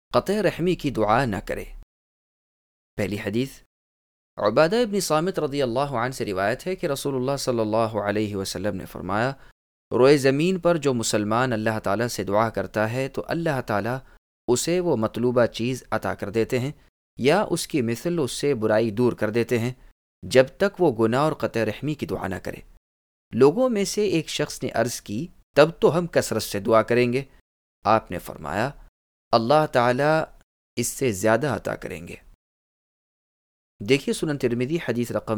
क़त्अ रहमी की दुआ न करे। पहली हदीस उबादा इब्न सामित रज़ियल्लाहु अन्हु से रिवायत है कि रसूलुल्लाह सल्लल्लाहु अलैहि वसल्लम ने फरमाया, रोए ज़मीन पर जो मुसलमान अल्लाह ताला से दुआ करता है तो अल्लाह ताला उसे वो मतलूबा चीज़ अता कर देते हैं या उसकी मिसल उससे बुराई दूर कर देते हैं जब तक वो गुनाह और क़त्अ रहमी की दुआ न करे। लोगों में से एक शख्स ने अर्ज़ की, तब तो हम कसरत से दुआ करेंगे। आपने फरमाया, अल्लाह ताला इससे ज़्यादा अता करेंगे। देखिए सुनन तिर्मिज़ी हदीस रकम